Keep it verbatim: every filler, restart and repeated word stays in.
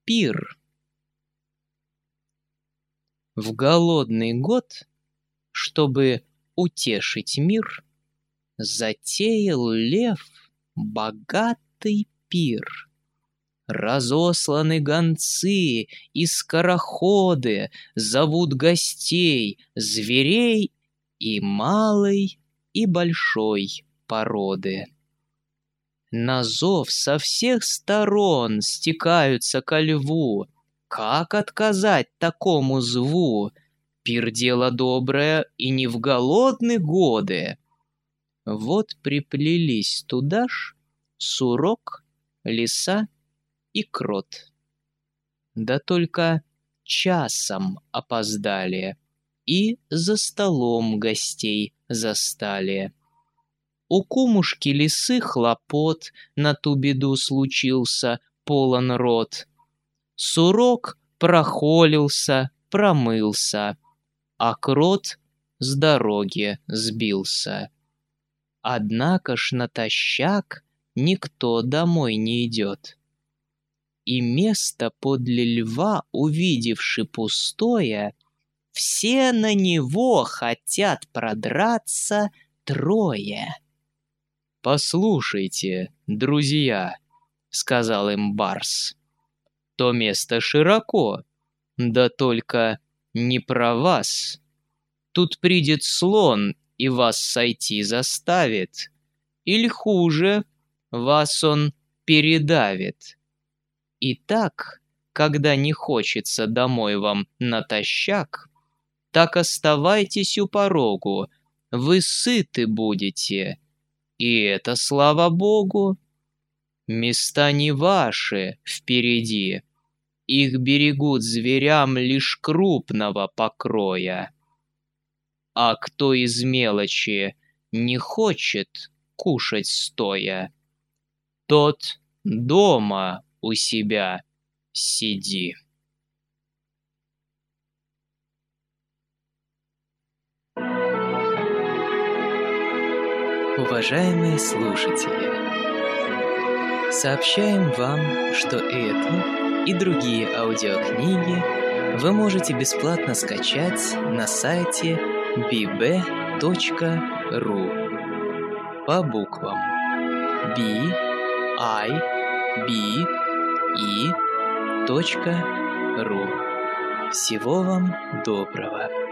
пир. В голодный год, чтобы утешить мир, затеял лев богатый пир. Разосланы гонцы и скороходы, зовут гостей, зверей и малой, и большой породы. На зов со всех сторон стекаются ко льву. Как отказать такому зву? Пир — дело доброе и не в голодные годы. Вот приплелись туда ж сурок, лиса и крот. Да только часом опоздали и за столом гостей застали. У кумушки лисы хлопот на ту беду случился полон рот. Сурок прохолился, промылся, а крот с дороги сбился. Однако ж натощак никто домой не идет. И место подле льва, увидевши пустое, все на него хотят продраться трое. «Послушайте, друзья», — сказал им барс, — «то место широко, да только не про вас. Тут придет слон и вас сойти заставит, или хуже, вас он передавит. И так, когда не хочется домой вам натощак, так оставайтесь у порогу, вы сыты будете, и это слава Богу. Места не ваши впереди, их берегут зверям лишь крупного покроя. А кто из мелочи не хочет кушать стоя, тот дома у себя сиди». Уважаемые слушатели, сообщаем вам, что эту и другие аудиокниги вы можете бесплатно скачать на сайте би би точка ру по буквам би ай би и точка ру. Всего вам доброго!